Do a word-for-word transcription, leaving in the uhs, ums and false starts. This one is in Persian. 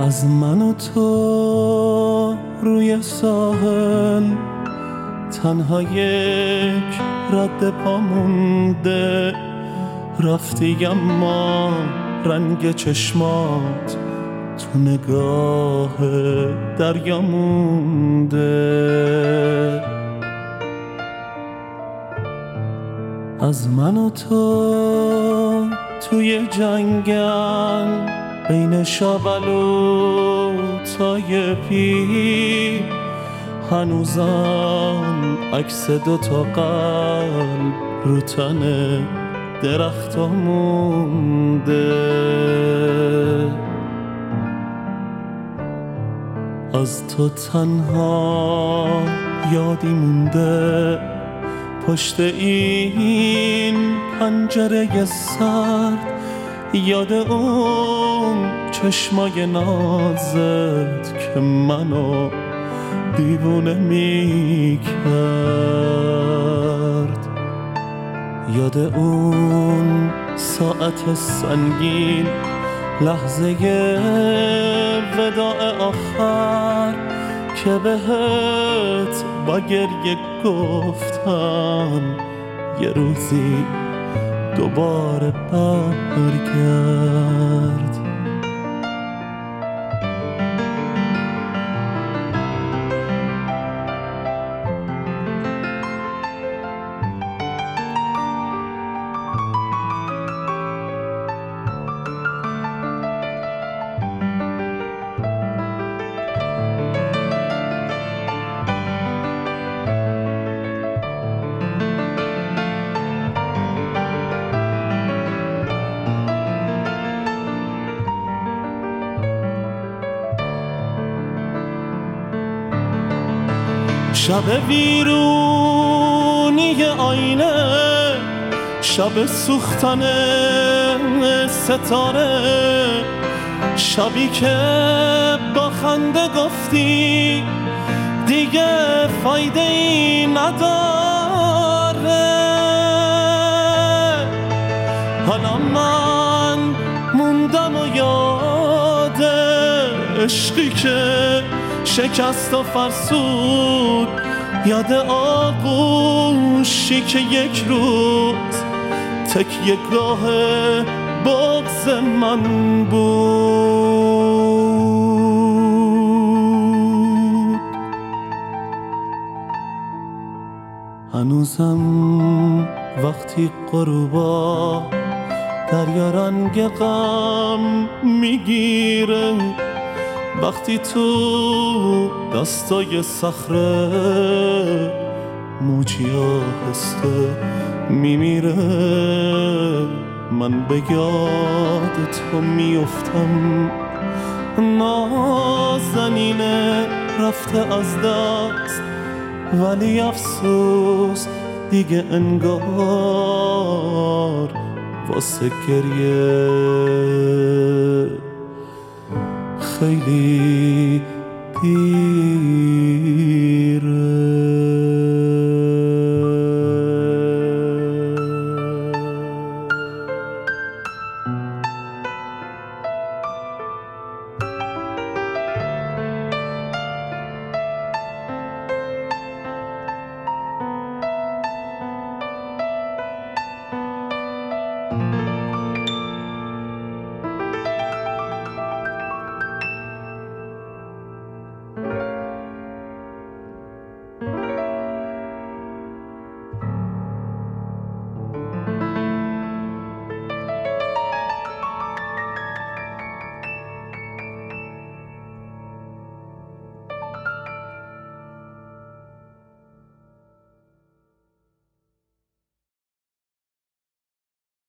از من و تو روی ساحل تنها یک رد پا مونده، رفتی اما رنگ چشمات تو نگاه دریا مونده. از من و تو توی جنگل بین شابلو تای پی، هنوزم عکس دوتا قلب رو تن درختا مونده. از تو تنها یادی مونده پشت این پنجره سرد، یاد اون چشمای نازت که منو دیوونه می کرد، یاد اون ساعت سنگین لحظه وداع آخر که بهت با گریه گفتم یه روزی دوباره برگرد. شب ویرونی آینه، شب سوختن ستاره، شبی که با خنده گفتی دیگه فایده ای نداره. حالا من موندم و یاد عشقی که شکست و فرسود، یاد آغوشی که یک روز تکیه گاه بغض من بود. هنوزم وقتی غروبا دریا رنگ غم میگیره، وقتی تو دستای صخره موجی آهسته میمیره، من به یاد تو میفتم. نازنینه رفته از دست ولی افسوس دیگه انگار واسه گریه خیلی دیر.